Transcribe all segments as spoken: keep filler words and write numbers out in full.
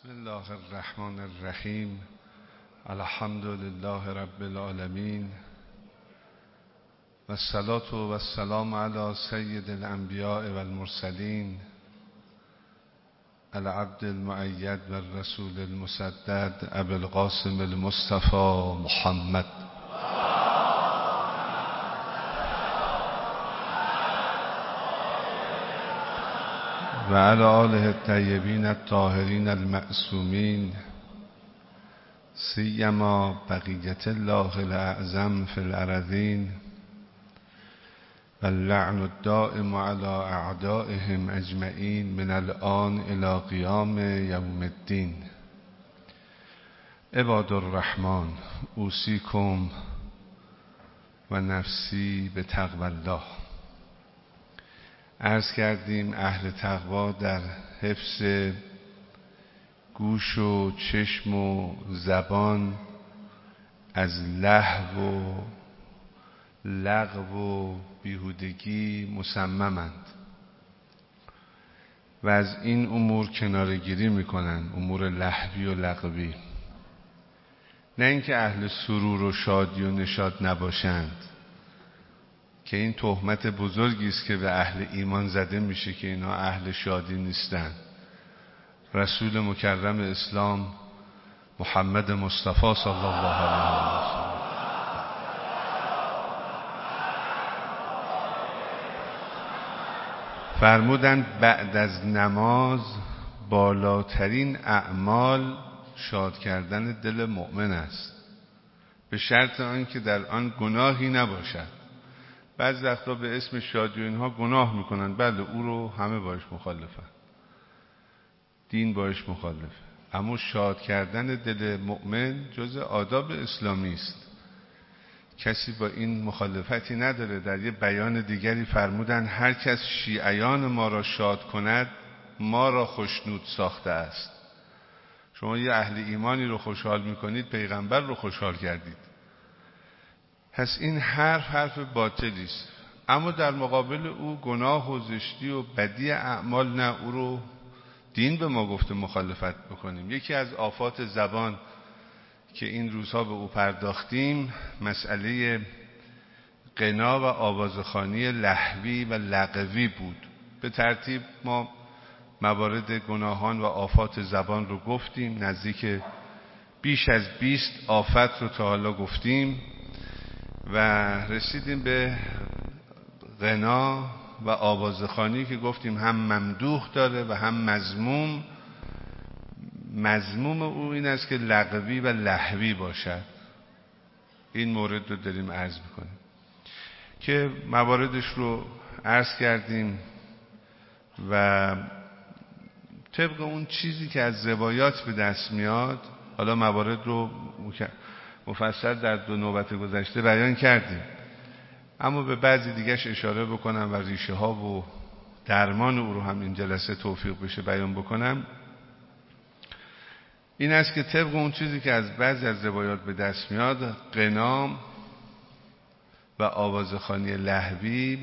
بسم الله الرحمن الرحیم. الحمد لله رب العالمین و الصلاة و السلام علی سید الانبیاء و المرسلین العبد المؤید و الرسول المسدد ابی القاسم المصطفى محمد و علی آله الطیبین الطاهرین المعصومین سیما بقیت الله الاعظم فی الارضین و اللعن الدائم علی اعدائهم اجمعین من الآن الی قیام یوم الدین. عباد الرحمن، اوصیکم و نفسی به تقوی الله. عرض کردیم اهل تقوا در حفظ گوش و چشم و زبان از لهو و لغو و بیهودگی مصممند و از این امور کناره‌گیری میکنن، امور لهوی و لغوی. نه اینکه اهل سرور و شادی و نشاط نباشند که این تهمت بزرگی است که به اهل ایمان زده میشه که اینا اهل شادی نیستن. رسول مکرم اسلام محمد مصطفی صلی الله علیه و سلم فرمودند بعد از نماز بالاترین اعمال شاد کردن دل مؤمن است، به شرط آنکه در آن گناهی نباشد. بعضی وقتا به اسم شادی و اینها گناه میکنن، بله او رو همه باش مخالفن، دین باش مخالفه، اما شاد کردن دل مؤمن جز آداب اسلامی است. کسی با این مخالفتی نداره. در یه بیان دیگری فرمودن هر کس شیعیان ما را شاد کند ما را خشنود ساخته است. شما یه اهل ایمانی رو خوشحال میکنید، پیغمبر رو خوشحال کردید. پس این حرف حرف باطلی است، اما در مقابل او گناه و زشتی و بدی اعمال نه، او رو دین به ما گفته مخالفت بکنیم. یکی از آفات زبان که این روزها به او پرداختیم مسئله غنا و آوازخوانی لهوی و لغوی بود. به ترتیب ما موارد گناهان و آفات زبان رو گفتیم، نزدیک بیش از بیست آفت رو تا حالا گفتیم و رسیدیم به غنا و آوازخوانی که گفتیم هم ممدوح داره و هم مذموم. مذموم او این است که لغوی و لهوی باشد. این مورد رو داریم عرض میکنیم که مواردش رو عرض کردیم و طبق اون چیزی که از روایات به دست میاد، حالا موارد رو مفصل در دو نوبت گذشته بیان کردیم، اما به بعضی دیگهش اشاره بکنم و ریشه ها و درمان او رو هم این جلسه توفیق بشه بیان بکنم. این است که طبق اون چیزی که از بعضی از روایات به دست میاد، غنا و آوازخوانی لهوی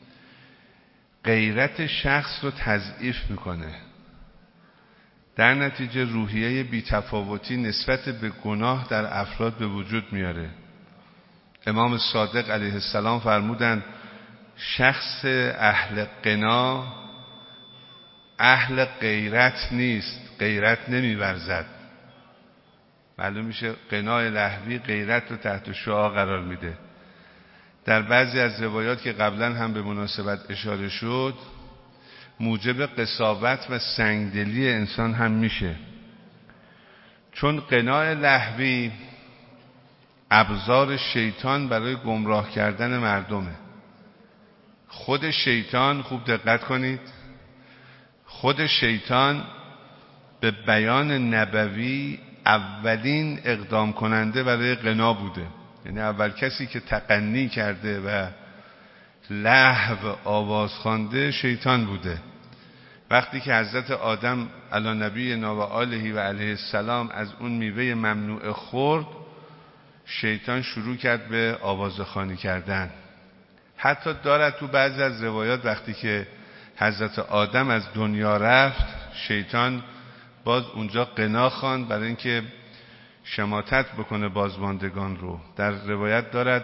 غیرت شخص رو تضعیف میکنه، در نتیجه روحیه بی‌تفاوتی نسبت به گناه در افراد به وجود میاره. امام صادق علیه السلام فرمودند شخص اهل غنا اهل غیرت نیست، غیرت نمیورزد. معلوم میشه غنای لهوی غیرت رو تحت شعاع قرار میده. در بعضی از روایات که قبلا هم به مناسبت اشاره شد موجب قساوت و سنگدلی انسان هم میشه، چون غنای لهوی ابزار شیطان برای گمراه کردن مردمه. خود شیطان، خوب دقت کنید، خود شیطان به بیان نبوی اولین اقدام کننده برای غنا بوده. یعنی اول کسی که تقنی کرده و لهو آواز خوانده شیطان بوده. وقتی که حضرت آدم علی نبینا و آله و علیه السلام از اون میوه ممنوع خورد، شیطان شروع کرد به آوازخوانی کردن. حتی دارد تو بعضی از روایات وقتی که حضرت آدم از دنیا رفت، شیطان باز اونجا غنا خواند برای اینکه شماتت بکنه بازماندگان رو. در روایت دارد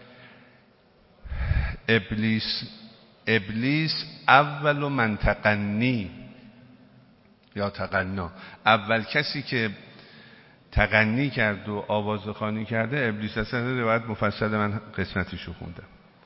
ابلیس ابلیس اول من تغنی یا تغنا، اول کسی که تغنی کرد و آوازخوانی کرده ابلیس. اصلا روایت مفصل من قسمتیشو خوندم.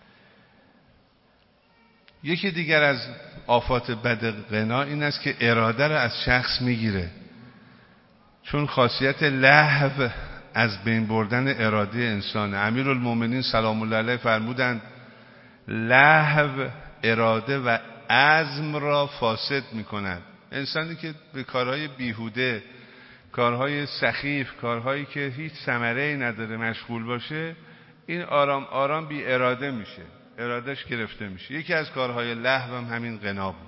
یکی دیگر از آفات بد غنا این است که اراده رو از شخص میگیره، چون خاصیت لهو از بین بردن اراده انسان. امیرالمومنین سلام الله علیه فرمودند لهو اراده و عزم را فاسد میکند. انسانی که به کارهای بیهوده، کارهای سخیف، کارهایی که هیچ ثمره‌ای نداره مشغول باشه، این آرام آرام بی اراده میشه، ارادش گرفته میشه. یکی از کارهای لهو هم همین غنا بود.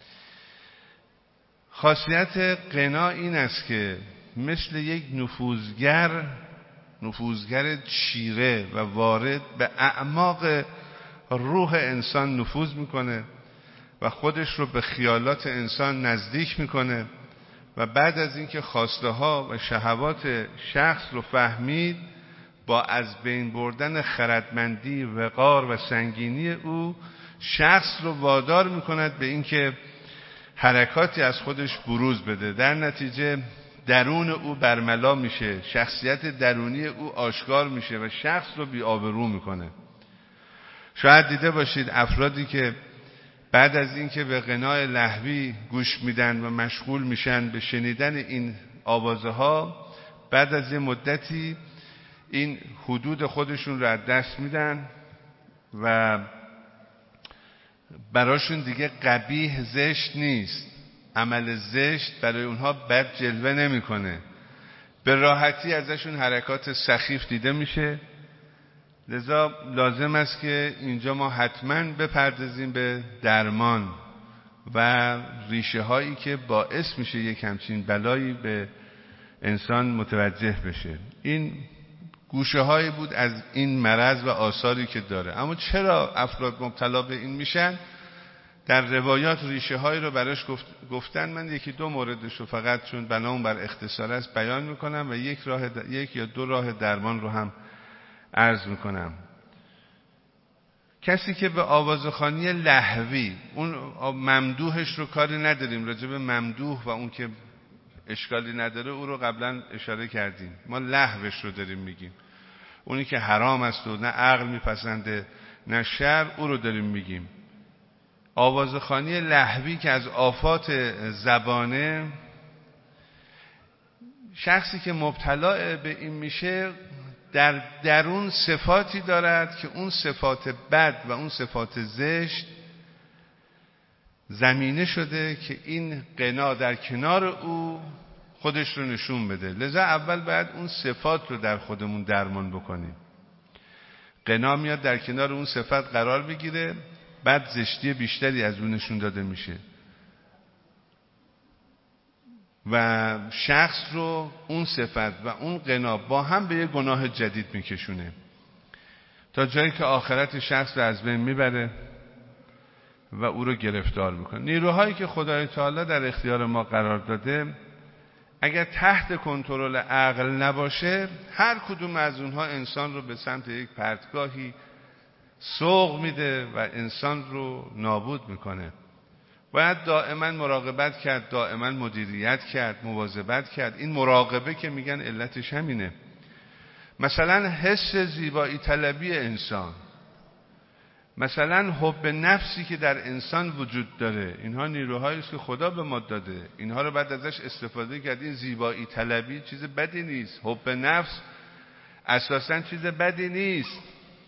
خاصیت غنا این است که مثل یک نفوذگر نفوذگر چیره و وارد به اعماق روح انسان نفوذ میکنه و خودش رو به خیالات انسان نزدیک میکنه و بعد از اینکه خواسته ها و شهوات شخص رو فهمید، با از بین بردن خردمندی، وقار و سنگینی او، شخص رو وادار میکند به اینکه حرکاتی از خودش بروز بده. در نتیجه درون او برملا میشه، شخصیت درونی او آشکار میشه و شخص رو بی آبرو میکنه. شاید دیده باشید افرادی که بعد از اینکه به غنای لهوی گوش میدن و مشغول میشن به شنیدن این آوازه ها، بعد از یه مدتی این حدود خودشون رو از دست میدن و براشون دیگه قبیح زشت نیست، عمل زشت برای اونها بد جلوه نمیکنه، به راحتی ازشون حرکات سخیف دیده میشه. لذا لازم است که اینجا ما حتما بپردازیم به درمان و ریشه هایی که باعث میشه یک همچین بلایی به انسان متوجه بشه. این گوشه هایی بود از این مرض و آثاری که داره. اما چرا افراد مبتلا به این میشن؟ در روایات ریشه هایی رو براش گفت گفتن. من یکی دو موردش رو فقط چون بنامون بر اختصار است بیان میکنم و یک راه د... یک یا دو راه درمان رو هم عرض میکنم. کسی که به آوازخوانی لهوی، اون ممدوحش رو کاری نداریم، راجع به ممدوح و اون که اشکالی نداره او رو قبلا اشاره کردیم، ما لهوش رو داریم میگیم، اونی که حرام است و نه عقل میپسنده نه شرع، او رو داریم میگیم. آوازخوانی لهوی که از آفات زبانه، شخصی که مبتلا به این میشه در درون صفاتی دارد که اون صفات بد و اون صفات زشت زمینه شده که این غنا در کنار او خودش رو نشون بده. لذا اول باید اون صفات رو در خودمون درمان بکنیم. غنا میاد در کنار اون صفت قرار بگیره، بعد زشتی بیشتری از اون نشون داده میشه و شخص رو اون صفت و اون غنا با هم به یه گناه جدید میکشونه تا جایی که آخرت شخص رو از بین میبره و او رو گرفتار میکنه. نیروهایی که خدای تعالی در اختیار ما قرار داده اگر تحت کنترل عقل نباشه، هر کدوم از اونها انسان رو به سمت یک پرتگاهی سوق میده و انسان رو نابود میکنه. باید دائما مراقبت کرد، دائما مدیریت کرد، مواظبت کرد. این مراقبه که میگن علتش همینه. مثلا حس زیبایی طلبی انسان، مثلا حب نفسی که در انسان وجود داره، اینها نیروهایی است که خدا به ما داده، اینها رو بعد ازش استفاده کرد. این زیبایی طلبی چیز بدی نیست، حب نفس اساسا چیز بدی نیست.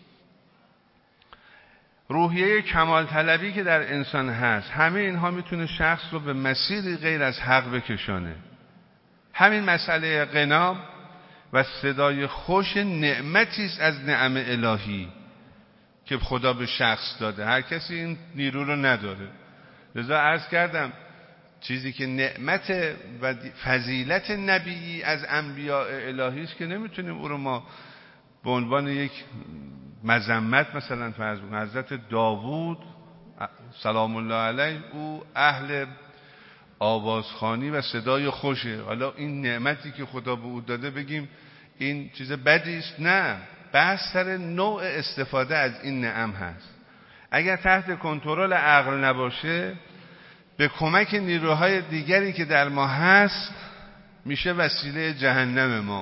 روحیه کمال طلبی که در انسان هست، همه اینها میتونه شخص رو به مسیری غیر از حق بکشانه. همین مسئله غنا و صدای خوش نعمتی است از نعم الهی که خدا به شخص داده. هر کسی این نیرو رو نداره. لذا عرض کردم چیزی که نعمت و فضیلت نبیی از انبیاء الهی است که نمیتونیم او رو ما به عنوان یک مذمت مثلا فرض کنیم. حضرت داوود سلام الله علیه او اهل آوازخوانی و صدای خوشه. حالا این نعمتی که خدا به او داده بگیم این چیز بدی است؟ نه، بحث سر نوع استفاده از این نعم هست. اگر تحت کنترل عقل نباشه، به کمک نیروهای دیگری که در ما هست میشه وسیله جهنم ما،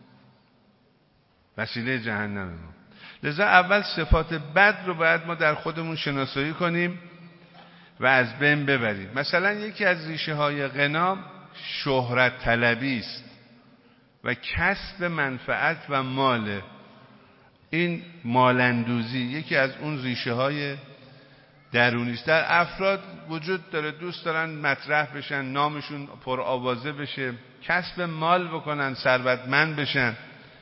وسیله جهنم ما. لذا اول صفات بد رو باید ما در خودمون شناسایی کنیم و از بین ببریم. مثلا یکی از ریشه های غنا شهرت طلبی است و کسب منفعت و مال. این مالندوزی یکی از اون ریشه های درونی است. در افراد وجود داره، دوست دارن مطرح بشن، نامشون پرآوازه بشه، کسب مال بکنن، ثروتمند بشن.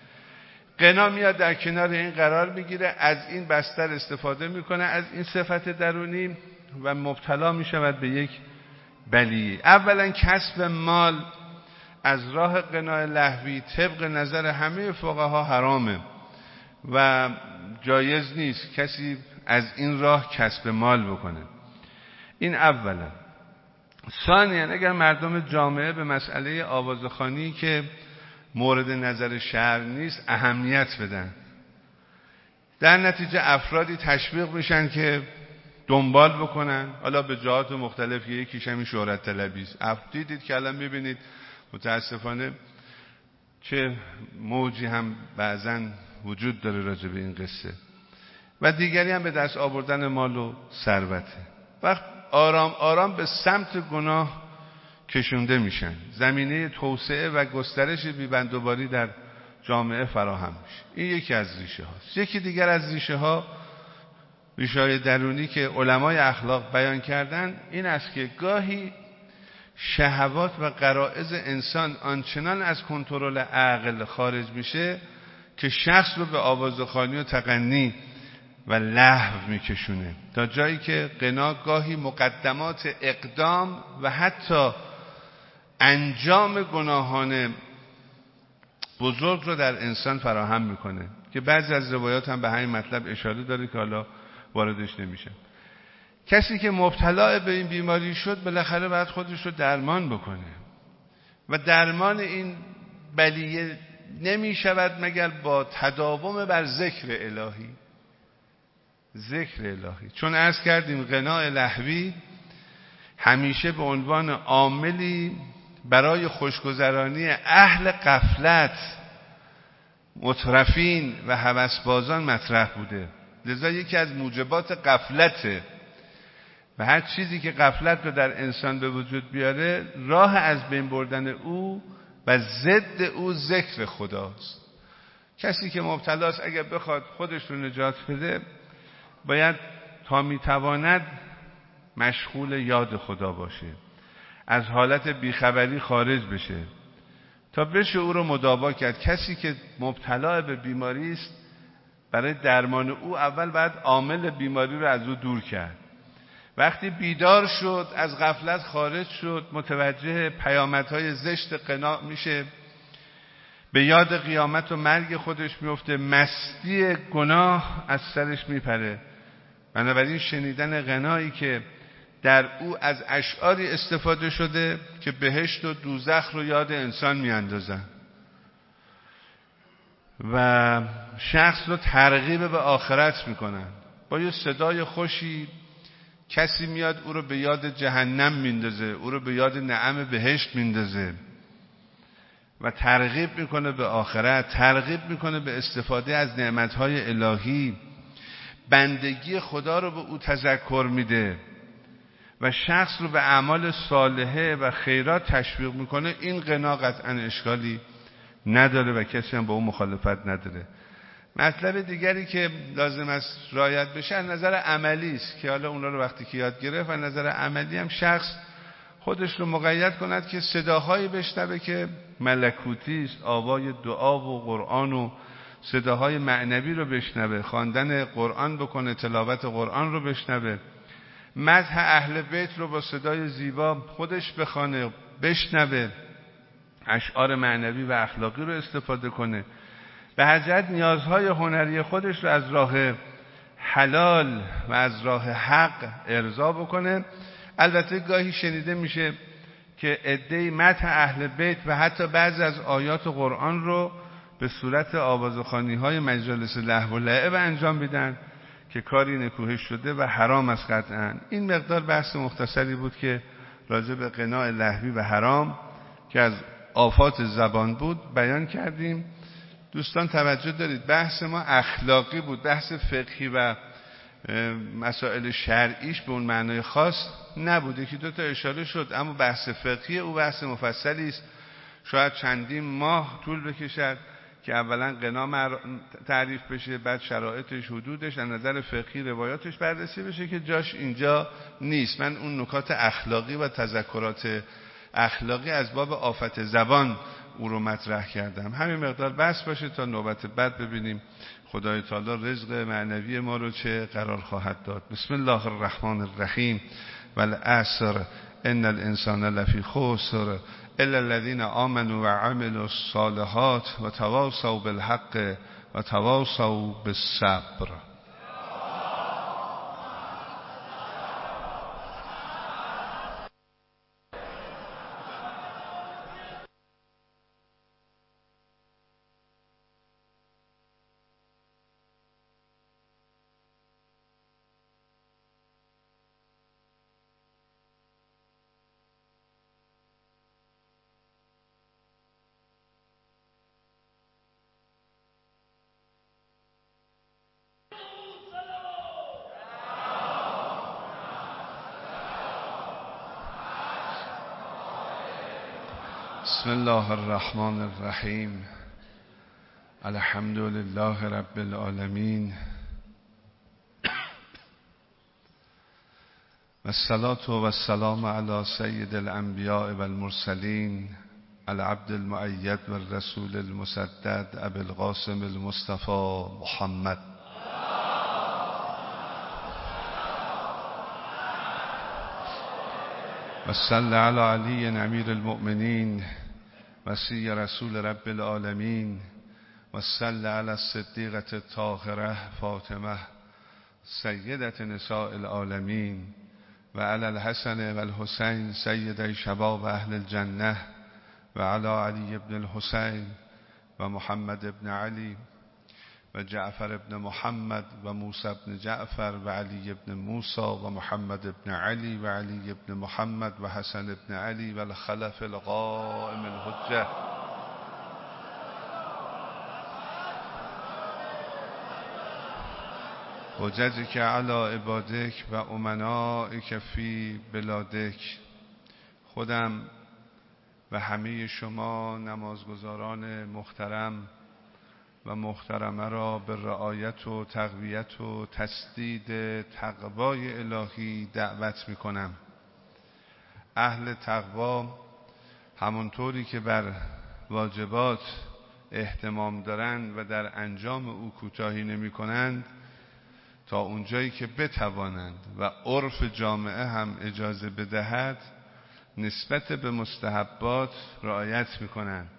غنا میاد در کنار این قرار میگیره، از این بستر استفاده میکنه، از این صفت درونی، و مبتلا میشود به یک بلیه. اولا کسب مال از راه غنای لهوی طبق نظر همه فقها حرامه و جایز نیست کسی از این راه کسب مال بکنه. این اولا. ثانیا اگر مردم جامعه به مسئله آوازخوانی که مورد نظر شرع نیست اهمیت بدن، در نتیجه افرادی تشویق میشن که دنبال بکنن، حالا به جهات مختلف، یکیش همین شهرت طلبی است. دیدید که الان میبینید متاسفانه چه موجی هم بعضا وجود داره راجع به این قصه، و دیگری هم به دست آوردن مال و ثروته. وقت آرام آرام به سمت گناه کشونده میشن، زمینه توسعه و گسترش بی‌بندوباری در جامعه فراهم میشه. این یکی از ریشه هاست. یکی دیگر از ریشه ها، ریشه های درونی که علمای اخلاق بیان کردن، این است که گاهی شهوات و غرایز انسان آنچنان از کنترل عقل خارج میشه که شخص رو به آوازخوانی و تغنی و لهو میکشونه، تا جایی که غنا گاهی مقدمات اقدام و حتی انجام گناهان بزرگ رو در انسان فراهم میکنه، که بعضی از روایات هم به همین مطلب اشاره داره که حالا واردش نمیشه. کسی که مبتلا به این بیماری شد بالاخره باید خودش رو درمان بکنه، و درمان این بلیه نمیشود مگر با تداوم بر ذکر الهی. ذکر الهی، چون عرض کردیم غنای لهوی همیشه به عنوان عاملی برای خوشگذرانی اهل غفلت، مترفین و هوسبازان مطرح بوده. لذا یکی از موجبات غفلته، و هر چیزی که غفلت رو در انسان به وجود بیاره، راه از بین بردن او و ضد او ذکر خداست. کسی که مبتلاست اگر بخواد خودش رو نجات بده، باید تا میتواند مشغول یاد خدا باشه، از حالت بیخبری خارج بشه تا بشه او رو مداوا کرد. کسی که مبتلا به بیماری است، برای درمان او اول باید عامل بیماری رو از او دور کرد. وقتی بیدار شد، از غفلت خارج شد، متوجه پیامدهای زشت غنا میشه، به یاد قیامت و مرگ خودش میفته، مستی گناه از سرش میپره. بنابراین شنیدن غنایی که در او از اشعاری استفاده شده که بهشت و دوزخ رو یاد انسان میاندازن و شخص رو ترغیب به آخرت میکنن، با یه صدای خوشی کسی میاد او رو به یاد جهنم میندازه، او رو به یاد نعم بهشت میندازه و ترغیب میکنه به آخرت، ترغیب میکنه به استفاده از نعمتهای الهی، بندگی خدا رو به او تذکر میده و شخص رو به اعمال صالحه و خیرات تشویق میکنه. این غنا قطعا اشکالی نداره و کسی هم با اون مخالفت نداره. مطلب دیگری که لازم است رعایت بشه از نظر عملی است، که حالا اونا رو وقتی که یاد گرفت، از نظر عملی هم شخص خودش رو مقید کند که صداهایی بشنوه که ملکوتی است، آوای دعا و قرآن و صداهای معنوی رو بشنوه، خواندن قرآن بکنه، تلاوت قرآن رو بشنوه، مدح اهل بیت رو با صدای زیبا خودش بخوانه، بشنوه، اشعار معنوی و اخلاقی رو استفاده کنه، به هر جهت نیازهای هنری خودش رو از راه حلال و از راه حق ارضا بکنه. البته گاهی شنیده میشه که عده‌ای مدح اهل بیت و حتی بعضی از آیات قرآن رو به صورت آوازخوانی‌های مجالس لهو و لعب انجام میدن که کاری نکوهش شده و حرام است قطعاً. این مقدار بحث مختصری بود که راجع به غناء لهوی و حرام که از آفات زبان بود بیان کردیم. دوستان توجه دارید، بحث ما اخلاقی بود، بحث فقهی و مسائل شرعیش به اون معنای خاص نبود. یکی دو تا اشاره شد، اما بحث فقهی او بحث مفصلی است، شاید چندین ماه طول بکشد که اولا غنا تعریف بشه، بعد شرایطش، حدودش، از نظر فقهی روایاتش بررسی بشه که جاش اینجا نیست. من اون نکات اخلاقی و تذکرات اخلاقی از باب آفت زبان او رو مطرح کردم. همین مقدار بس باشه تا نوبت بعد ببینیم خدای تعالی رزق معنوی ما رو چه قرار خواهد داد. بسم الله الرحمن الرحیم. والعصر ان الانسان لفی خسر الا الذين آمنوا وعملوا الصالحات وتواصوا بالحق وتواصوا بالصبر. بسم الله الرحمن الرحیم. الحمد لله رب العالمین و الصلاة و السلام علی سید الانبیاء و المرسلین العبد المؤید و الرسول المسدد ابی القاسم المصطفى محمد. و صلی علی علی امیر المؤمنین وصی رسول رب العالمین و صلی علی الصدیقة الطاهرة فاطمه سیدة نساء العالمین و علی الحسن و الحسین سیدی شباب اهل الجنه و علی علی ابن الحسین و محمد ابن علی و جعفر ابن محمد و موسی ابن جعفر و علی ابن موسی و محمد ابن علی و علی ابن محمد و حسن ابن علی و الخلف القائم الحجه. حججک علی عبادک و امنائک فی بلادک. خودم و همه شما نمازگزاران محترم و محترمه را به رعایت و تقویت و تسدید تقوای الهی دعوت می کنم. اهل تقوا همونطوری که بر واجبات اهتمام دارند و در انجام او کوتاهی نمی کنند تا اونجایی که بتوانند و عرف جامعه هم اجازه بدهد نسبت به مستحبات رعایت می کنند.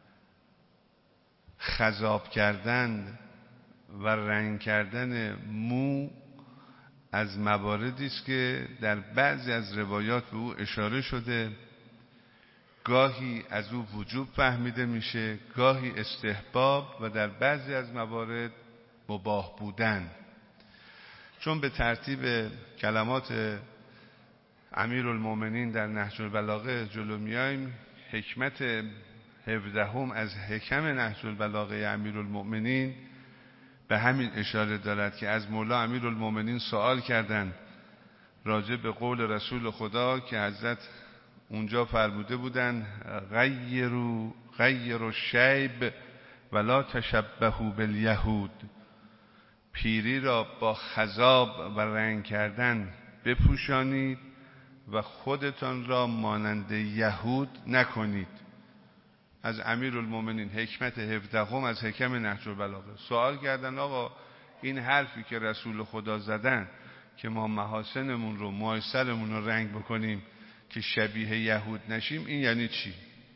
خضاب کردن و رنگ کردن مو از مواردی است که در بعضی از روایات به او اشاره شده، گاهی از او وجوب فهمیده میشه، گاهی استحباب و در بعضی از موارد مباح بودن. چون به ترتیب کلمات امیرالمومنین در نهج البلاغه جلو میایم، حکمت هفدهم از حکم نهج البلاغه امیرالمومنین به همین اشاره دارد که از مولا امیرالمومنین سوال کردند راجع به قول رسول خدا که حضرت اونجا فرموده بودند غیروا غیروا الشیب ولا تشبهوا بالیهود. پیری را با خضاب و رنگ کردن بپوشانید و خودتان را مانند یهود نکنید. از امیرالمومنین حکمت هفدهم از حکم نهج البلاغه سوال کردن آقا این حرفی که رسول خدا زدن که ما محاسنمون رو موایسرمون رو رنگ بکنیم که شبیه یهود نشیم این یعنی چی؟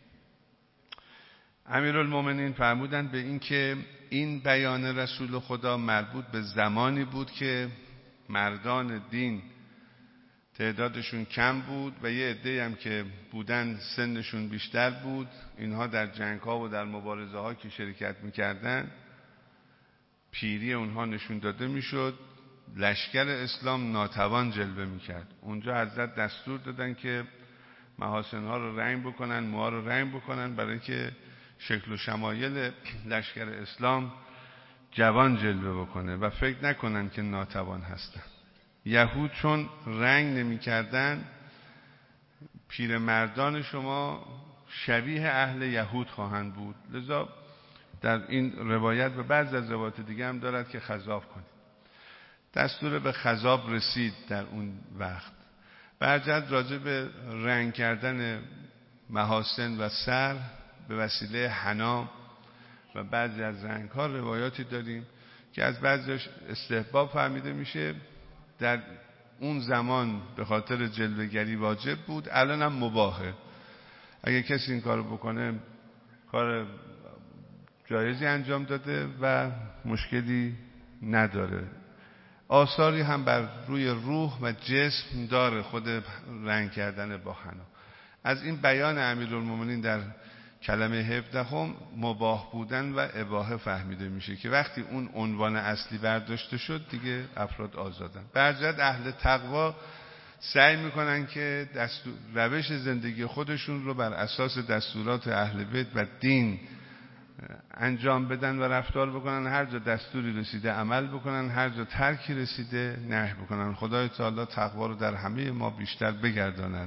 امیرالمومنین فرمودند به این که این بیان رسول خدا مربوط به زمانی بود که مردان دین تعدادشون کم بود و یه عده‌ای هم که بودن سنشون بیشتر بود. اینها در جنگ‌ها و در مبارزه‌ها که شرکت می‌کردن پیری اونها نشون داده میشد، لشکر اسلام ناتوان جلوه میکرد. اونجا حضرت دستور دادن که محاسنها رو رنگ بکنن، موها رو رنگ بکنن، برای که شکل و شمایل لشکر اسلام جوان جلوه بکنه و فکر نکنن که ناتوان هستن. یهود چون رنگ نمی کردن، پیرمردان شما شبیه اهل یهود خواهند بود، لذا در این روایت و بعض از روایات دیگه هم دارد که خضاب کنید. دستور به خضاب رسید در اون وقت. برجت راجع به رنگ کردن محاسن و سر به وسیله حنا و بعضی از رنگ ها روایاتی داریم که از بعضیش استحباب فهمیده میشه. در اون زمان به خاطر جلوه‌گری واجب بود، الان هم مباحه. اگه کسی این کارو بکنه کار جایزی انجام داده و مشکلی نداره. آثاری هم بر روی روح و جسم داره خود رنگ کردن با حنا. از این بیان امیرالمومنین در کلمه هفدهم مباح بودن و اباحه فهمیده میشه که وقتی اون عنوان اصلی برداشته شد دیگه افراد آزادن. برجت اهل تقوا سعی میکنن که دستور روش زندگی خودشون رو بر اساس دستورات اهل بیت و دین انجام بدن و رفتار بکنن. هر جا دستوری رسیده عمل بکنن، هر جا ترکی رسیده نهی بکنن. خدای تعالی تقوا رو در همه ما بیشتر بگرداند.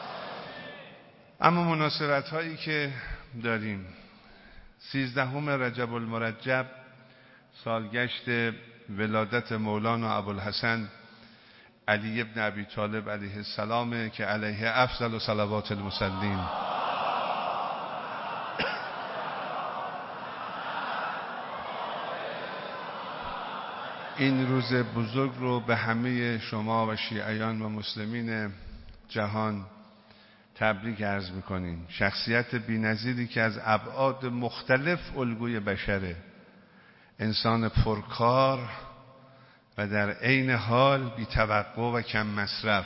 اما مناسبت هایی که داریم، سیزدهم رجب المرجب سالگشت ولادت مولانا ابوالحسن علی ابن ابی طالب علیه السلام که علیه افضل صلوات المصلین. این روز بزرگ رو به همه شما و شیعیان و مسلمین جهان تبریک عرض میکنیم. شخصیت بی‌نظیری که از ابعاد مختلف الگوی بشره، انسان پرکار و در عین حال بی توقع و کم مصرف.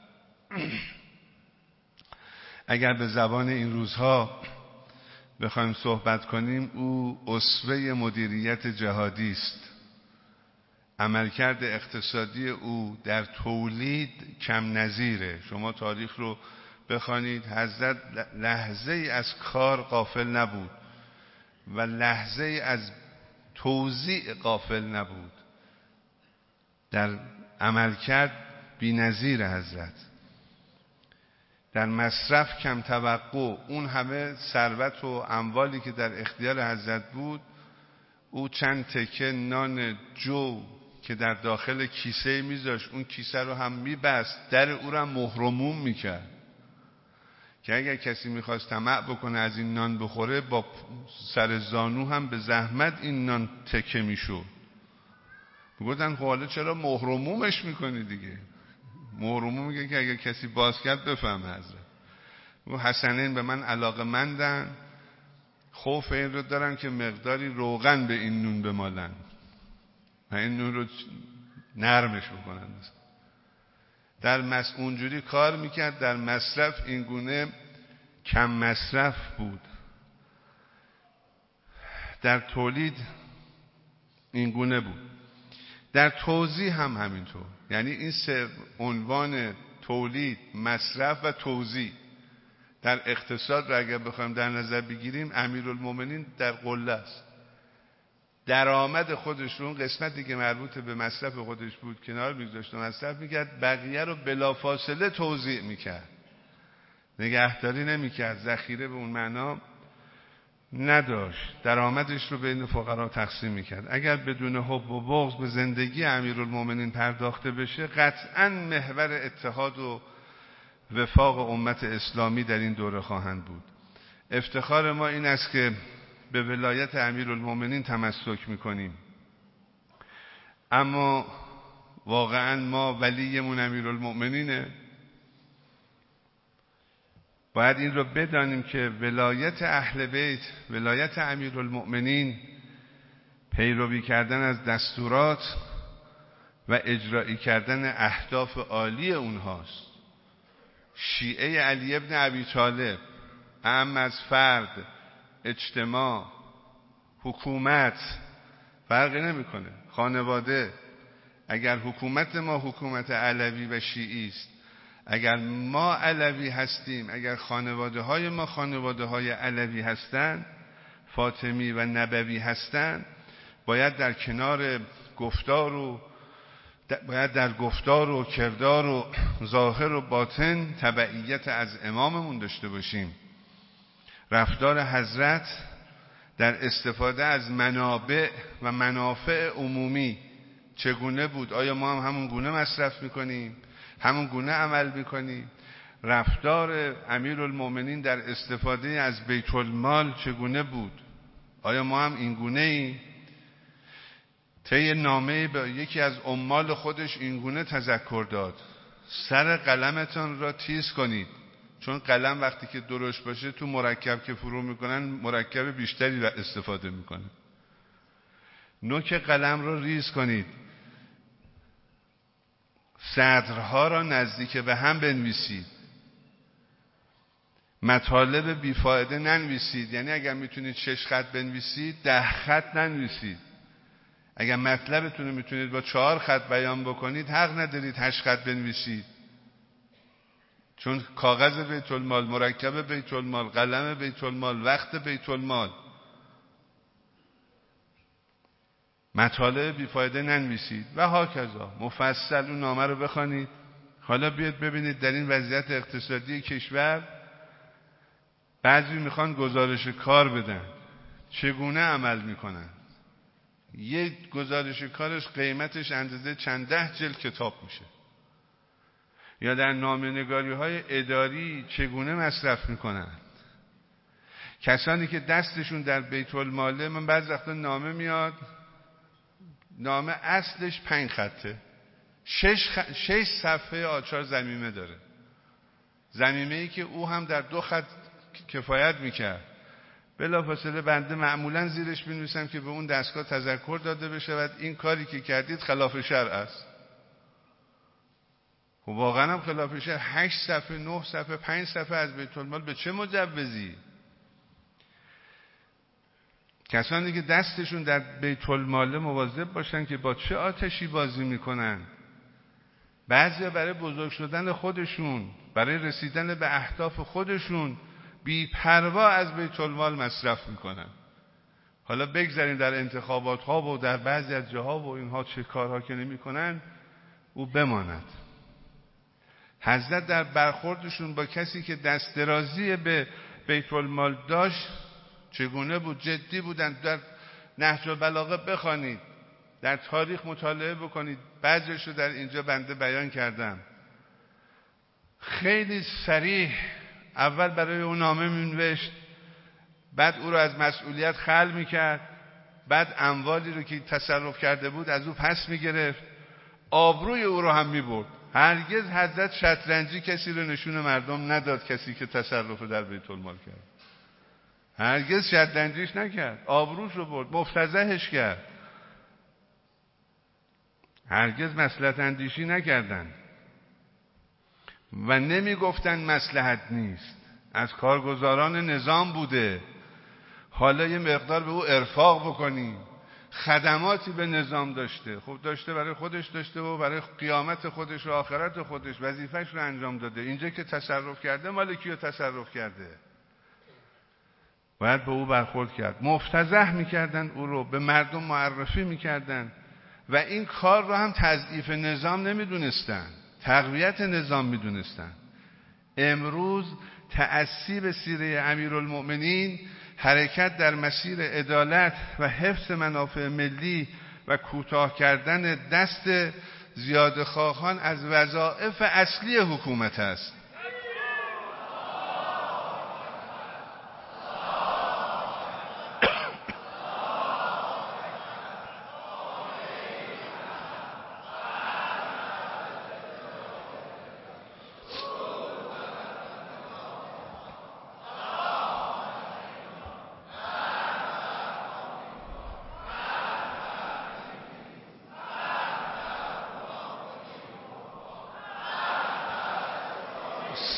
اگر به زبان این روزها بخوایم صحبت کنیم، او اسوه مدیریت جهادی است. عملکرد اقتصادی او در تولید کم نظیره. شما تاریخ رو بخوانید، حضرت لحظه ای از کار غافل نبود و لحظه ای از توزیع غافل نبود. در عملکرد بی‌نظیر حضرت، در مصرف کم توقع. اون همه ثروت و اموالی که در اختیار حضرت بود، او چند تکه نان جو که در داخل کیسه میذاشت، اون کیسه رو هم میبست، در او رو هم مهرموم میکرد که اگر کسی میخواست طمع بکنه از این نان بخوره، با سر زانو هم به زحمت این نان تکه میشد. میگفتن خب حالا چرا مهرمومش میکنی دیگه؟ مهرموم میگه که اگر کسی باز کرد بفهمه. حضرت و حسنین به من علاقه‌مندن، خوف این رو دارم که مقداری روغن به این نون بمالن و این نون رو نرمش بکنن. در مس اونجوری کار میکرد. در مصرف این گونه کم مصرف بود، در تولید این گونه بود، در توزیع هم همینطور. یعنی این سه عنوان تولید، مصرف و توزیع در اقتصاد رو اگر بخوایم در نظر بگیریم، امیرالمومنین در قله است. درآمد خودش رو، اون قسمتی که مربوط به مصرف خودش بود کنار می‌گذاشت و مصرف می‌کرد، بقیه رو بلافاصله توزیع می‌کرد، نگهداری نمی‌کرد، ذخیره به اون معنا نداشت. درآمدش رو بین فقرا تقسیم می‌کرد. اگر بدون حب و بغض به زندگی امیرالمومنین پرداخته بشه، قطعاً محور اتحاد و وفاق امت اسلامی در این دوره خواهند بود. افتخار ما این است که به ولایت امیرالمومنین تمسک میکنیم، اما واقعا ما ولیمون امیرالمومنینه. باید این رو بدانیم که ولایت اهل بیت، ولایت امیرالمومنین، پیروی کردن از دستورات و اجرایی کردن اهداف عالی اونهاست. شیعه علی ابن ابی طالب اهم از فرد، اجتماع، حکومت فرقی نمیکنه، خانواده. اگر حکومت ما حکومت علوی و شیعی است، اگر ما علوی هستیم، اگر خانواده های ما خانواده های علوی هستند، فاطمی و نبوی هستند، باید در کنار گفتار و باید در گفتار و کردار و ظاهر و باطن تبعیت از اماممون داشته باشیم. رفتار حضرت در استفاده از منابع و منافع عمومی چگونه بود؟ آیا ما هم همون گونه مصرف میکنیم؟ همون گونه عمل میکنیم؟ رفتار امیرالمومنین در استفاده از بیت المال چگونه بود؟ آیا ما هم این گونه ایم؟ طی نامه به یکی از عمال خودش این گونه تذکر داد: سر قلمتان را تیز کنید، چون قلم وقتی که درشت باشه تو مرکب که فرو میکنن مرکب بیشتری استفاده میکنه. نوک قلم را ریز کنید، سطرها را نزدیک به هم بنویسید، مطالب بیفایده ننویسید. یعنی اگر میتونید شش خط بنویسید ده خط ننویسید. اگر مطلبتون رو میتونید با چهار خط بیان بکنید حق ندارید هشت خط بنویسید، چون کاغذ بیت المال، مرکب بیت المال، قلم بیت المال، وقت بیت المال. مطالب بیفایده ننویسید و هاکذا. مفصل اون نامه رو بخوانید. حالا بیاد ببینید در این وضعیت اقتصادی کشور بعضی میخوان گزارش کار بدن، چگونه عمل میکنن؟ یک گزارش کارش قیمتش اندازه چند ده جلد کتاب میشه. یا در نامه‌نگاری های اداری چگونه مصرف میکنن؟ کسانی که دستشون در بیت الماله، من بعض وقتا نامه میاد، نامه اصلش پنج خطه، شش, خ... شش صفحه آچار ضمیمه داره، ضمیمه ای که او هم در دو خط کفایت میکرد. بلافاصله بنده معمولا زیرش بنویسم که به اون دستگاه تذکر داده بشود این کاری که کردید خلاف شرع است. خب واقعا هم خلاف شرع. هشت صفحه، نه صفحه، پنج صفحه از بیت المال به چه مجوزی؟ کسانی که دستشون در بیت المال مواظب باشن که با چه آتشی بازی میکنن. بعضیا برای بزرگ شدن خودشون، برای رسیدن به اهداف خودشون بی پروا از بیت المال مصرف میکنن. حالا بگذاریم در انتخابات ها و در بعضی از جاها و اینها چه کارها که نمیکنن، او بماند. حضرت در برخوردشون با کسی که دست درازی به بیت المال داشت چگونه بود؟ جدی بودن. در نهج البلاغه بخوانید، در تاریخ مطالعه بکنید، بعضیش رو در اینجا بنده بیان کردم. خیلی صریح اول برای اون نامه می‌نوشت، بعد او رو از مسئولیت خل میکرد، بعد اموالی رو که تصرف کرده بود از او پس میگرفت، آبروی او رو هم میبرد. هرگز حضرت شطرنجی کسی رو نشون مردم نداد، کسی که تصرف در بیت المال کرد هرگز شطرنجیش نکرد، آبروش رو برد، مفتضحش کرد. هرگز مصلحت اندیشی نکردن و نمی گفتن مصلحت نیست. از کارگزاران نظام بوده، حالا یه مقدار به او ارفاق بکنیم. خدماتی به نظام داشته، خب داشته، برای خودش داشته و برای قیامت خودش و آخرت خودش وظیفش رو انجام داده. اینجا که تصرف کرده مال کیو تصرف کرده؟ باید به او برخورد کرد. مفتضح میکردن او رو، به مردم معرفی میکردن و این کار رو هم تضعیف نظام نمیدونستن، تقویت نظام میدونستن. امروز تأسی به سیره امیرالمؤمنین، حرکت در مسیر عدالت و حفظ منافع ملی و کوتاه کردن دست زیادخواهان از وظایف اصلی حکومت است.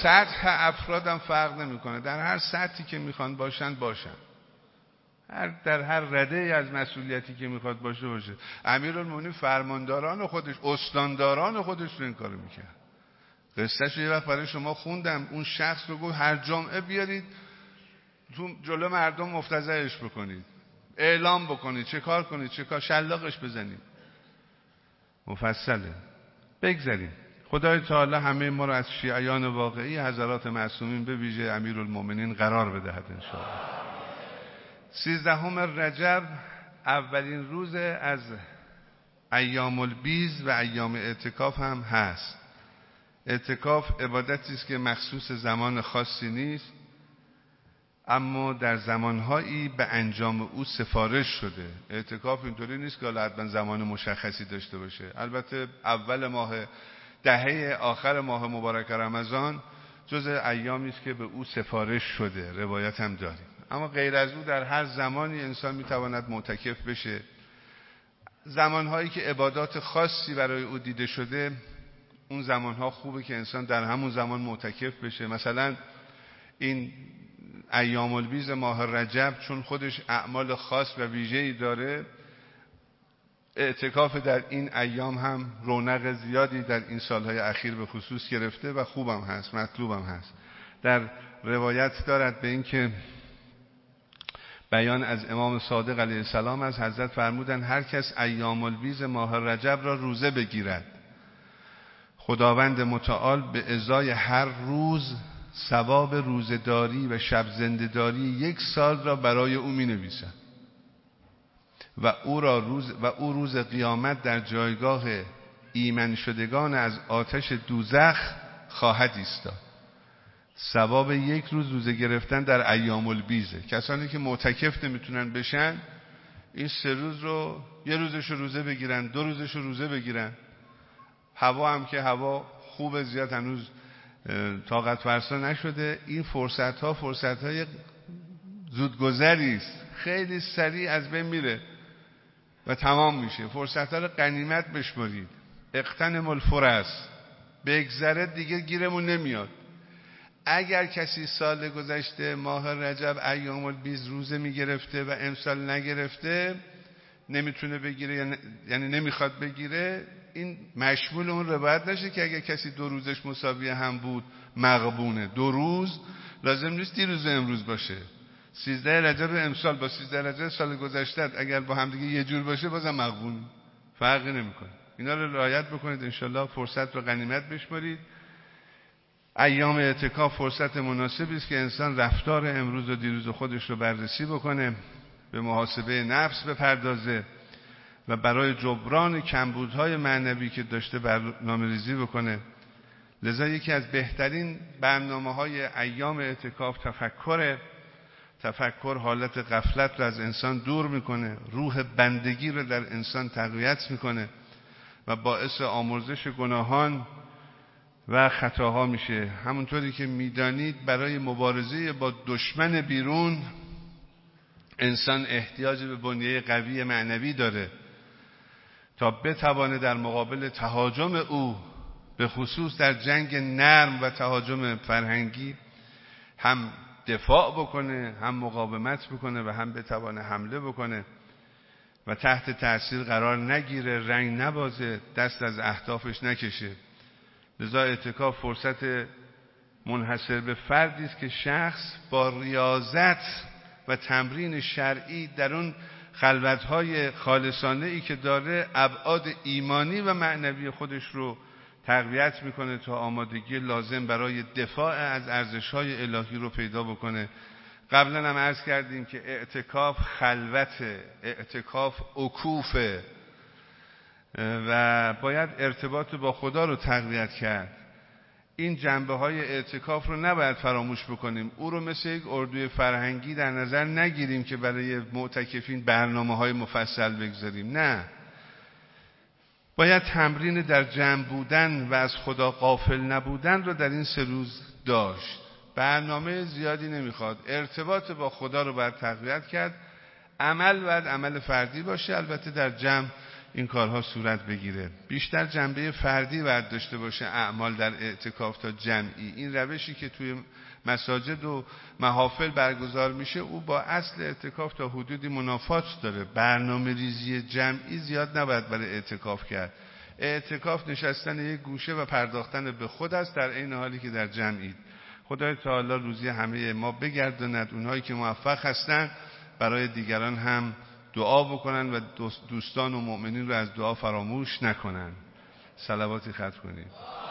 سطح افرادم فرق نمیکنه، در هر سطحی که میخوان باشن باشن، هر در هر رده از مسئولیتی که میخواد باشه باشه. امیرالمومنین فرمانداران خودش، استانداران خودش رو این کارو میکرد. قصهشو یه وقت برای شما خوندم. اون شخص رو گفت هر جمعه بیارید تو جلو مردم مفتضحش بکنید، اعلام بکنید، چه کار کنید، چه کار، شلاقش بزنید. مفصله. بگذاریم. خدای تعالی همه ما رو از شیعیان واقعی حضرات معصومین به ویژه امیرالمومنین قرار بدهد انشاءالله. سیزدهم رجب اولین روز از ایام البیض و ایام اعتکاف هم هست. اعتکاف عبادتی است که مخصوص زمان خاصی نیست، اما در زمانهایی به انجام او سفارش شده. اعتکاف اینطوری نیست که حتما زمان مشخصی داشته باشه. البته اول ماه دهه آخر ماه مبارک رمضان جز ایامی است که به او سفارش شده، روایت هم داریم. اما غیر از او در هر زمانی انسان میتواند معتکف بشه. زمانهایی که عبادات خاصی برای او دیده شده، اون زمانها خوبه که انسان در همون زمان معتکف بشه. مثلا این ایام البیض ماه رجب چون خودش اعمال خاص و ویژه‌ای داره، اعتکاف در این ایام هم رونق زیادی در این سالهای اخیر به خصوص گرفته و خوبم هست، مطلوبم هست. در روایت دارد به این که بیان از امام صادق علیه السلام از حضرت فرمودن هر کس ایام البیض ماه رجب را روزه بگیرد، خداوند متعال به ازای هر روز ثواب روزداری و شب زنده‌داری یک سال را برای او می نویسد و او را روز و او روز قیامت در جایگاه ایمن شدگان از آتش دوزخ خواهد ایستاد. ثواب یک روز روزه گرفتن در ایام البیض. کسانی که معتکف نمیتونن بشن این سه روز رو یه روزش رو روزه بگیرن، دو روزش رو روزه بگیرن. هوا هم که هوا خوب زیاد هنوز طاقت فرسا نشده. این فرصت ها فرصت های زودگذری است، خیلی سریع از بین میره و تمام میشه. فرصت ها رو غنیمت بشمارید. اغتنموا الفرص، بگذره دیگه گیرمون نمیاد. اگر کسی سال گذشته ماه رجب ایام البیض روزه میگرفته و امسال نگرفته، نمیتونه بگیره یعنی نمیخواد بگیره، این مشمول اون روایت نشه که اگر کسی دو روزش مساوی هم بود مغبونه. دو روز لازم نیست دیروز امروز باشه. سیزده رجب امسال با سیزده رجب سال گذشته اگر با هم دیگه یه جور باشه بازم مغبون، فرقی نمیکنه. اینا رو رعایت بکنید انشالله. فرصت رو غنیمت بشمارید. ایام اعتکاف فرصت مناسبی است که انسان رفتار امروز و دیروز خودش رو بررسی بکنه، به محاسبه نفس بپردازه و برای جبران کمبودهای معنوی که داشته برنامه‌ریزی بکنه. لذا یکی از بهترین برنامه‌های ایام اعتکاف تفکر. تفکر حالت غفلت رو از انسان دور میکنه، روح بندگی رو در انسان تقویت میکنه و باعث آمرزش گناهان و خطاها میشه. همونطوری که میدانید برای مبارزه با دشمن بیرون انسان احتیاج به بنیه قوی معنوی داره تا بتوانه در مقابل تهاجم او، به خصوص در جنگ نرم و تهاجم فرهنگی، هم دفاع بکنه، هم مقاومت بکنه و هم بتوانه حمله بکنه و تحت تأثیر قرار نگیره، رنگ نبازه، دست از اهدافش نکشه. لذا اعتکاف فرصت منحصر به فردی است که شخص با ریاضت و تمرین شرعی در اون خلوت‌های خالصانه ای که داره ابعاد ایمانی و معنوی خودش رو تقویت میکنه تا آمادگی لازم برای دفاع از ارزش‌های الهی رو پیدا بکنه. قبلا هم عرض کردیم که اعتکاف خلوته، اعتکاف عکوفه و باید ارتباط با خدا رو تقویت کرد. این جنبه های اعتکاف رو نباید فراموش بکنیم. او رو مثل یک اردوی فرهنگی در نظر نگیریم که برای معتکفین برنامه های مفصل بگذاریم. نه، باید تمرین در جمع بودن و از خدا غافل نبودن رو در این سه روز داشت. برنامه زیادی نمیخواد. ارتباط با خدا رو باید تقویت کرد. عمل باید عمل فردی باشه، البته در جمع این کارها صورت بگیره. بیشتر جنبه فردی باید داشته باشه اعمال در اعتکاف تا جمعی. این روشی که توی مساجد و محافل برگزار میشه او با اصل اعتکاف تا حدودی منافات داره. برنامه ریزی جمعی زیاد نباید برای اعتکاف کرد. اعتکاف نشستن یک گوشه و پرداختن به خود است در این حالی که در جمعید. خدای تعالی روزی همه ما بگرداند. اونهایی که موفق هستند برای دیگران هم دعا بکنن و دوستان و مؤمنین رو از دعا فراموش نکنن. صلواتی ختم کنید.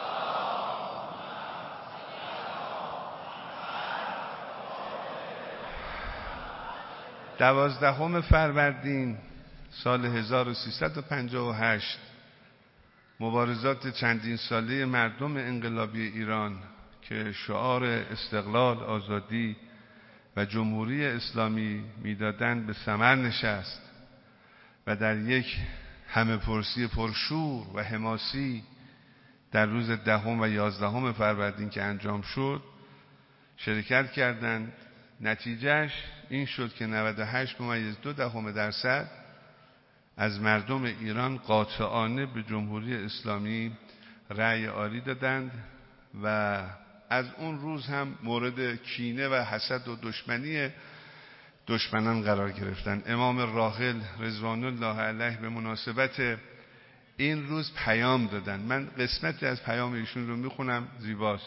دوازدهم فروردین سال هزار و سیصد و پنجاه و هشت مبارزات چندین ساله مردم انقلابی ایران که شعار استقلال، آزادی و جمهوری اسلامی میدادند به ثمر نشست و در یک همه پرسی پرشور و حماسی در روز دهم و یازدهم فروردین که انجام شد شرکت کردند. نتیجهش این شد که نود و هشت ممیز دو دهم درصد از مردم ایران قاطعانه به جمهوری اسلامی رأی آری دادند و از اون روز هم مورد کینه و حسد و دشمنی دشمنان قرار گرفتند. امام راحل رضوان الله علیه به مناسبت این روز پیام دادن. من قسمتی از پیام ایشون رو میخونم، زیباست.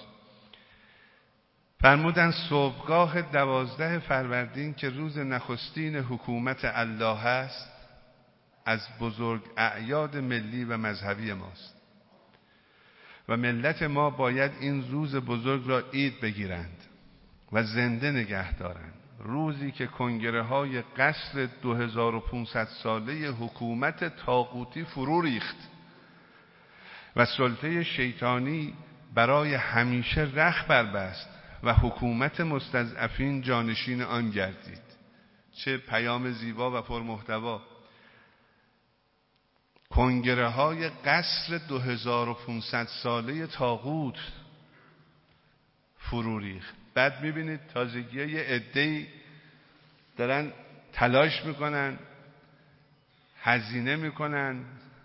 فرمودن صبحگاه دوازده فروردین که روز نخستین حکومت الله است، از بزرگ اعیاد ملی و مذهبی ماست و ملت ما باید این روز بزرگ را عید بگیرند و زنده نگه دارند. روزی که کنگره های قصر دو هزار و پانصد ساله حکومت طاغوتی فرو ریخت و سلطه شیطانی برای همیشه رخ بربست و حکومت مستضعفین جانشین آن گردید. چه پیام زیبا و پرمحتوا. کنگره های قصر دو هزار و پانصد ساله طاغوت فرو ریخت. بعد میبینید تازگی یه عده‌ای دارن تلاش میکنن، هزینه میکنن،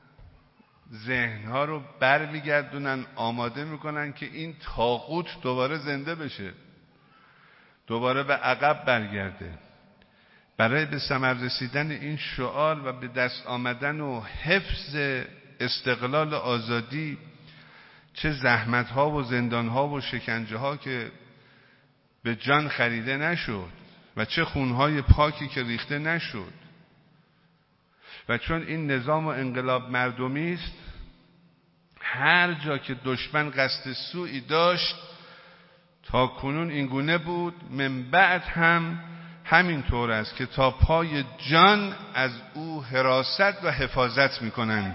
ذهنها رو بر میگردونن، آماده میکنن که این طاغوت دوباره زنده بشه، دوباره به عقب برگرده. برای به ثمر رسیدن این شعار و به دست آمدن و حفظ استقلال آزادی چه زحمت ها و زندان ها و شکنجه ها که به جان خریده نشد و چه خونهای پاکی که ریخته نشد. و چون این نظام و انقلاب مردمی است، هر جا که دشمن قصد سوئی داشت تا کنون این گونه بود، من بعد هم همین طور است که تا پای جان از او حراست و حفاظت می‌کنند.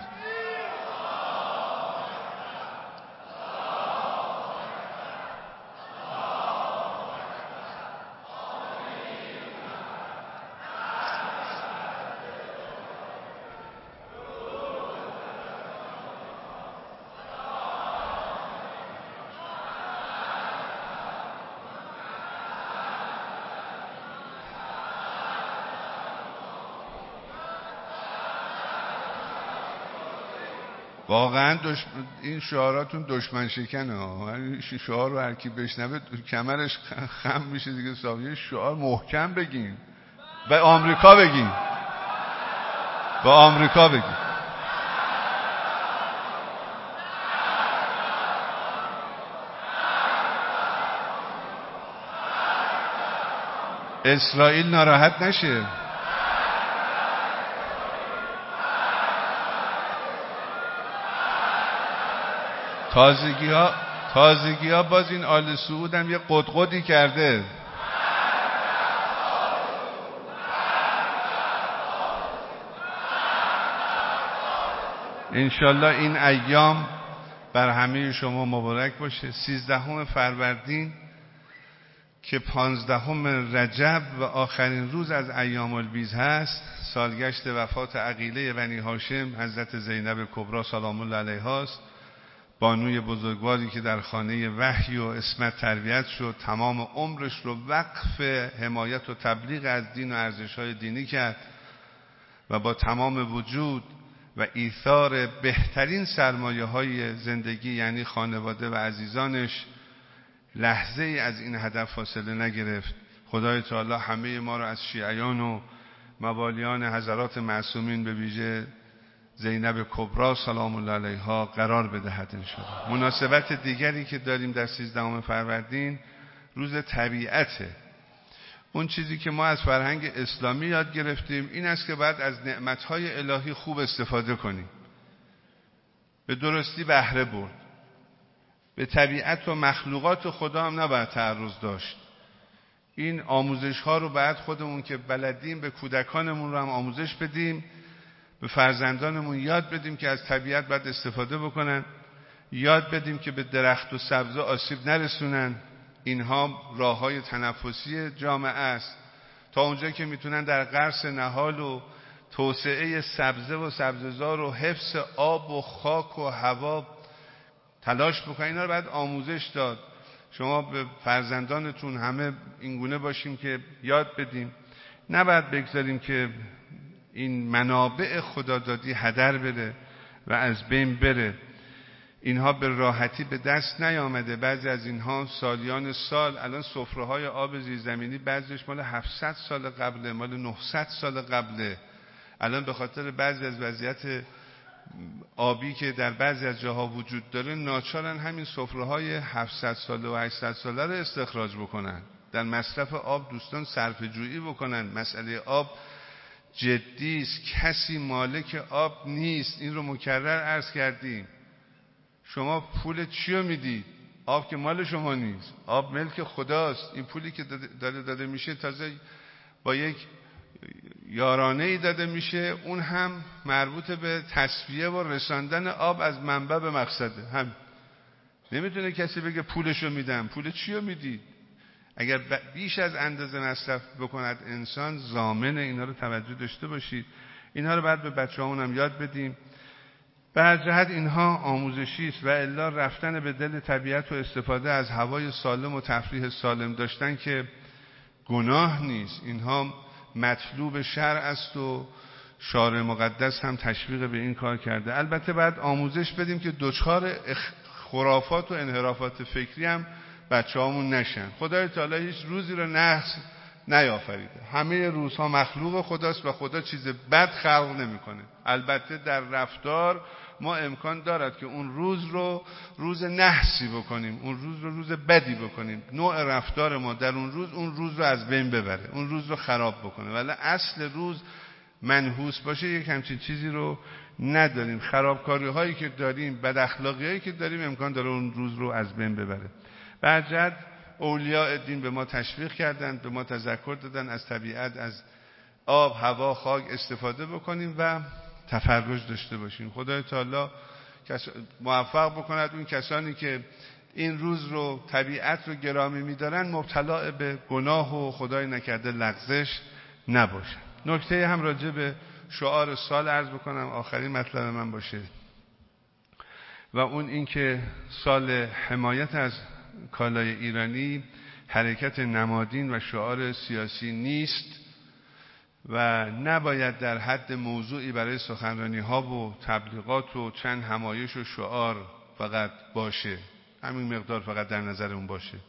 واقعا دش... این شعاراتون دشمن شکنه ها. این شعار رو هر کی بشنوه کمرش خم میشه دیگه. صاحب شعار محکم بگین، به آمریکا بگین، به آمریکا بگین. اسرائیل ناراحت نشه. تازگی ها تازگی ها باز این آل سعود هم یه قدقدی کرده. انشالله این ایام بر همه شما مبارک باشه. سیزدهم فروردین که پانزدهم رجب و آخرین روز از ایام البیض هست، سالگشت وفات عقیله بنی هاشم حضرت زینب کبری سلام الله علیها است. بانوی بزرگواری که در خانه وحی و عصمت تربیت شد، تمام عمرش رو وقف حمایت و تبلیغ از دین و ارزش‌های دینی کرد و با تمام وجود و ایثار بهترین سرمایه های زندگی یعنی خانواده و عزیزانش لحظه ای از این هدف فاصله نگرفت. خدای تعالی همه ما را از شیعیان و موالیان حضرات معصومین به ویژه زینب کبری سلام الله علیها قرار بدهد انشاءالله. مناسبت دیگری که داریم در سیزدهم فروردین روز طبیعته. اون چیزی که ما از فرهنگ اسلامی یاد گرفتیم این است که باید از نعمتهای الهی خوب استفاده کنیم، به درستی بهره برد. به طبیعت و مخلوقات خدا هم نباید تعرض داشت. این آموزش ها رو باید خودمون که بلدیم به کودکانمون رو هم آموزش بدیم، به فرزندانمون یاد بدیم که از طبیعت باید استفاده بکنن، یاد بدیم که به درخت و سبزه آسیب نرسونن. اینها راه های تنفسی جامعه است. تا اونجا که میتونن در غرس نهال و توسعه سبزه و سبززار و حفظ آب و خاک و هوا تلاش بکنن. اینا رو باید آموزش داد. شما به فرزندانتون همه اینگونه باشیم که یاد بدیم. نباید بگذاریم که این منابع خدادادی هدر بره و از بین بره. اینها به راحتی به دست نیامده. بعضی از اینها سالیان سال، الان سفره‌های آب زیرزمینی بعضیش مال هفتصد سال قبله، مال نهصد سال قبله. الان به خاطر بعضی از وضعیت آبی که در بعضی از جاها وجود داره ناچارن همین سفره‌های هفتصد ساله و هشتصد ساله رو استخراج بکنن. در مصرف آب دوستان صرفه جویی بکنن. مسئله آب جدی است. کسی مالک آب نیست. این رو مکرر عرض کردیم. شما پول چی رو میدید؟ آب که مال شما نیست. آب ملک خداست. این پولی که داده داده میشه تازه با یک یارانه ای داده میشه، اون هم مربوط به تصفیه و رساندن آب از منبع به مقصده. هم نمیتونه کسی بگه پولشو میدم. پول چی رو میدید؟ اگر بیش از اندازه مصرف بکند انسان ضامن اینا رو توجه داشته باشید. اینها رو بعد به بچه‌هامون هم یاد بدیم. به هر جهت اینها آموزشی است و الا رفتن به دل طبیعت و استفاده از هوای سالم و تفریح سالم داشتن که گناه نیست. اینها مطلوب شرع است و شارع مقدس هم تشویق به این کار کرده. البته بعد آموزش بدیم که دچار خرافات و انحرافات فکری هم بچه‌هامون نشن. خدای تعالی هیچ روزی رو نحس نیافریده. همه روزها مخلوق خداست و خدا چیز بد خلق نمیکنه. البته در رفتار ما امکان دارد که اون روز رو روز نحسی بکنیم، اون روز رو روز بدی بکنیم. نوع رفتار ما در اون روز اون روز رو از بین ببره، اون روز رو خراب بکنه. ولی اصل روز منحوس باشه یک همچین چیزی رو نداریم. خرابکاری هایی که داریم، بد اخلاقی هایی که داریم امکان داره اون روز رو از بین ببره. به هر جهت اولیاء دین به ما تشویق کردند، به ما تذکر دادن از طبیعت، از آب، هوا، خاک استفاده بکنیم و تفرج داشته باشیم. خدای تعالی موفق بکند اون کسانی که این روز رو، طبیعت رو گرامی می‌دارن مبتلا به گناه و خدای نکرده لغزش نباشن. نکته هم راجع به شعار سال عرض بکنم، آخرین مطلب من باشه، و اون این که سال حمایت از کالای ایرانی حرکت نمادین و شعار سیاسی نیست و نباید در حد موضوعی برای سخنرانی ها و تبلیغات و چند همایش و شعار فقط باشه، همین مقدار فقط در نظر اون باشه،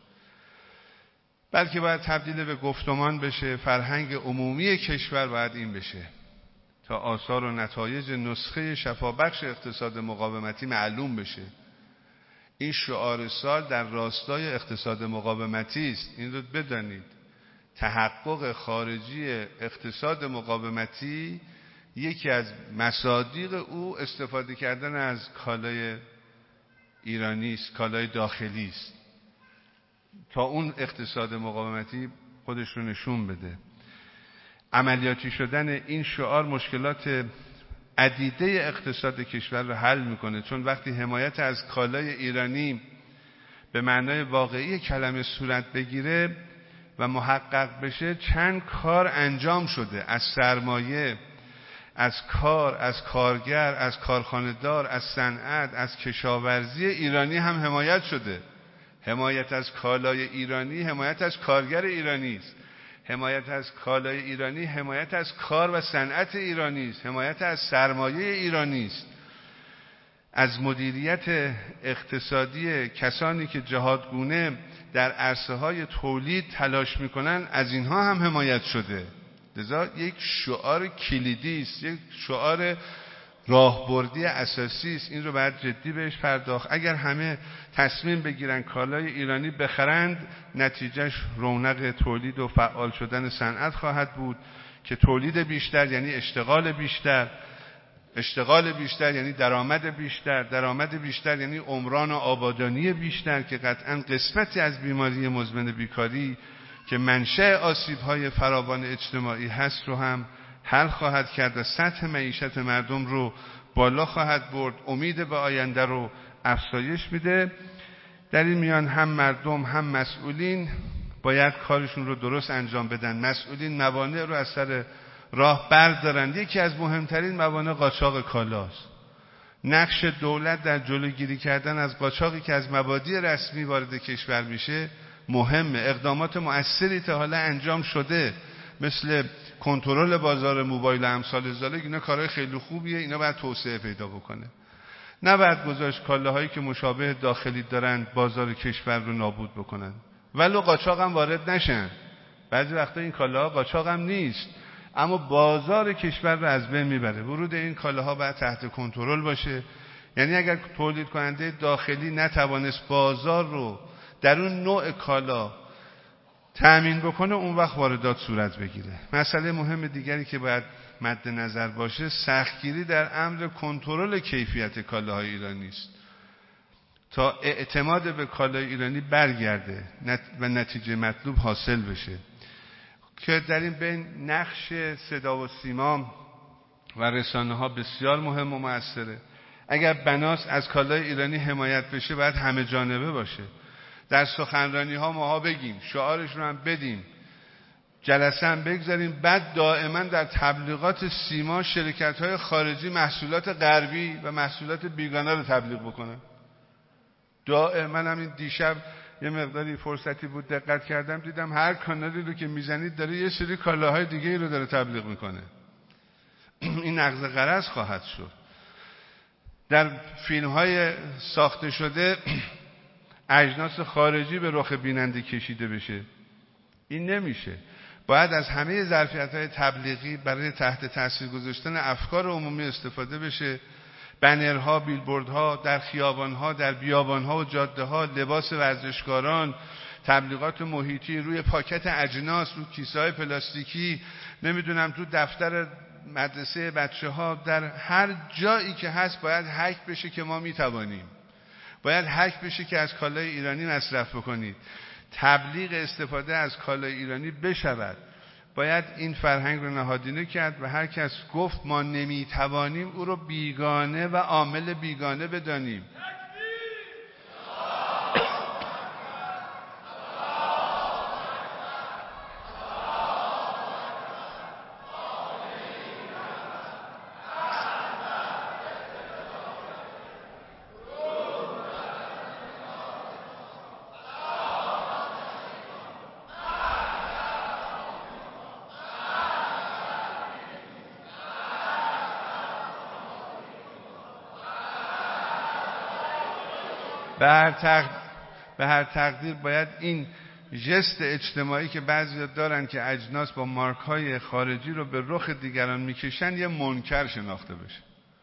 بلکه باید تبدیل به گفتمان بشه. فرهنگ عمومی کشور باید این بشه تا آثار و نتایج نسخه شفابخش اقتصاد مقاومتی معلوم بشه. این شعار سال در راستای اقتصاد مقاومتی است. این رو بدانید. تحقق خارجی اقتصاد مقاومتی یکی از مصادیق او استفاده کردن از کالای ایرانی است، کالای داخلی است، تا اون اقتصاد مقاومتی خودش رو نشون بده. عملیاتی شدن این شعار مشکلات عدیده اقتصاد کشور رو حل میکنه، چون وقتی حمایت از کالای ایرانی به معنای واقعی کلمه صورت بگیره و محقق بشه، چند کار انجام شده، از سرمایه، از کار، از کارگر، از کارخانه‌دار، از صنعت، از کشاورزی ایرانی هم حمایت شده. حمایت از کالای ایرانی حمایت از کارگر ایرانی است. حمایت از کالای ایرانی حمایت از کار و صنعت ایرانی است، حمایت از سرمایه ایرانی است، از مدیریت اقتصادی کسانی که جهادگونه در عرصه‌های تولید تلاش می‌کنند، از اینها هم حمایت شده. لذا یک شعار کلیدی است، یک شعار راهبردی اساسی است. این رو باید جدی بهش پرداخت. اگر همه تصمیم بگیرن کالای ایرانی بخرند، نتیجهش رونق تولید و فعال شدن صنعت خواهد بود که تولید بیشتر یعنی اشتغال بیشتر، اشتغال بیشتر یعنی درآمد بیشتر، درآمد بیشتر یعنی عمران و آبادانی بیشتر که قطعاً قسمتی از بیماری مزمن بیکاری که منشأ آسیب‌های فراوان اجتماعی هست رو هم حل خواهد کرد و سطح معیشت مردم رو بالا خواهد برد، امید به آینده رو افزایش میده. در این میان هم مردم هم مسئولین باید کارشون رو درست انجام بدن. مسئولین موانع رو از سر راه بردارن. یکی از مهمترین موانع قاچاق کالاست. نقش دولت در جلوگیری کردن از قاچاقی که از مبادی رسمی وارد کشور میشه مهمه. اقدامات مؤثری تا حالا انجام شده، مثل کنترل بازار موبایل و امثال ذالک. اینا کارهای خیلی خوبیه، اینا باید توسعه پیدا بکنه. نباید گذاشت کالاهایی که مشابه داخلی دارن بازار کشور رو نابود بکنن، ولو قاچاق هم وارد نشن. بعضی وقتا این کالاها قاچاق هم نیست، اما بازار کشور رو از بین میبره. ورود این کالاها باید تحت کنترل باشه. یعنی اگر تولید کننده داخلی نتوانست بازار رو در اون نوع کالا تأمین بکنه، اون وقت واردات صورت بگیره. مسئله مهم دیگری که باید مد نظر باشه، سختگیری در امر کنترل کیفیت کالاهای ایرانی است تا اعتماد به کالای ایرانی برگرده و نتیجه مطلوب حاصل بشه. که در این بین نقش صدا و سیما و رسانه ها بسیار مهم و مؤثره. اگر بناست از کالای ایرانی حمایت بشه، باید همه جانبه باشه. در سخنرانی ها ماها بگیم، شعارش رو هم بدیم، جلسه هم بگذاریم، بعد دائما در تبلیغات سیما شرکت های خارجی محصولات غربی و محصولات بیگانه رو تبلیغ بکنن. دائما همین دیشب یه مقداری فرصتی بود دقت کردم، دیدم هر کانالی رو که میزنید داره یه سری کالاهای دیگه ای رو داره تبلیغ میکنه. این نقض غرض خواهد شد. در فیلم های ساخته شده اجناس خارجی به رخ بیننده کشیده بشه. این نمیشه. باید از همه ظرفیت‌های تبلیغی برای تحت تاثیر گذاشتن افکار عمومی استفاده بشه. بنرها، بیلبوردها در خیابانها، در بیابانها و جاده‌ها، لباس ورزشکاران، تبلیغات محیطی روی پاکت اجناس، رو کیسه‌های پلاستیکی، نمیدونم تو دفتر مدرسه بچه‌ها، در هر جایی که هست باید حک بشه که ما میتوانیم. باید حک بشه که از کالای ایرانی مصرف بکنید. تبلیغ استفاده از کالای ایرانی بشود. باید این فرهنگ رو نهادینه کرد و هر کس گفت ما نمیتوانیم، او رو بیگانه و عامل بیگانه بدانیم. به هر تقدیر, به هر تقدیر باید این ژست اجتماعی که بعضی دارن که اجناس با مارک‌های خارجی رو به رخ دیگران میکشن یه منکر شناخته بشه.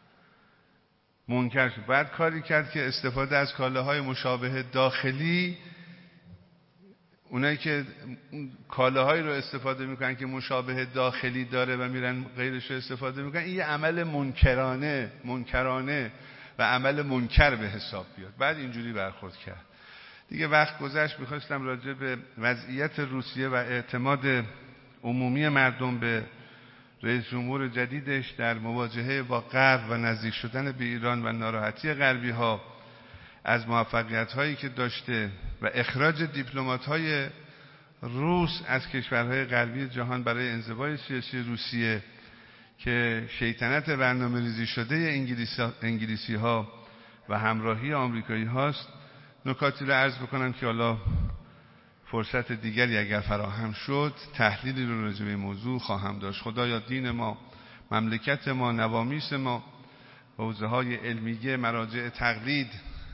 منکر شد. باید کاری کرد که استفاده از کالاهای مشابه داخلی، اونایی که کالاهایی رو استفاده میکنن که مشابه داخلی داره و میرن غیرش رو استفاده میکنن، این یه عمل منکرانه منکرانه و عمل منکر به حساب بیاد. بعد اینجوری برخورد کرد. دیگه وقت گذشت. میخواستم راجع به وضعیت روسیه و اعتماد عمومی مردم به رئیس جمهور جدیدش در مواجهه با غرب و نزدیک شدن به ایران و ناراحتی غربی ها از موفقیت هایی که داشته و اخراج دیپلمات های روس از کشورهای غربی جهان برای انزوای سیاسی روسیه که شیطنت برنامه ریزی شده انگلیسی ها و همراهی آمریکایی هاست، نکاتی رو عرض بکنم که حالا فرصت دیگری اگر فراهم شد تحلیلی رو راجع به موضوع خواهم داشت. خدایا دین ما، مملکت ما، نوامیس ما، حوزه های علمیه، مراجع تقلید،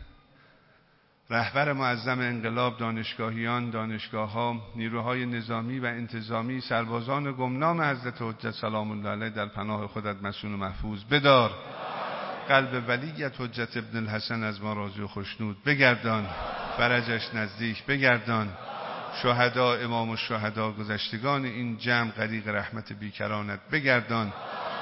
رهبر معظم انقلاب، دانشگاهیان، دانشگاه ها، نیروهای نظامی و انتظامی، سربازان گمنام حضرت حجت سلام الله علیه در پناه خودت مسون و محفوظ بدار. قلب ولیت حجت ابن الحسن از ما راضی و خوشنود بگردان، فرجش نزدیک بگردان. شهدا، امام الشهدا، گذشتگان این جمع غریق رحمت بیکرانت بگردان.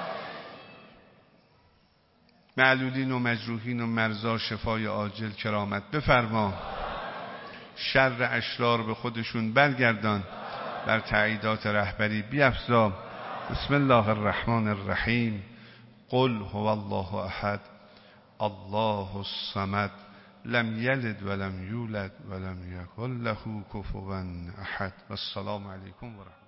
معلولین و مجروحین و مرضا شفای عاجل کرامت بفرما. شر اشرار به خودشون برگردان، بر تاییدات رهبری بیفزا. بسم الله الرحمن الرحیم. قل هو الله احد الله الصمد لم یلد ولم یولد ولم یکن له کفوا احد. والسلام علیکم و رحمت الله.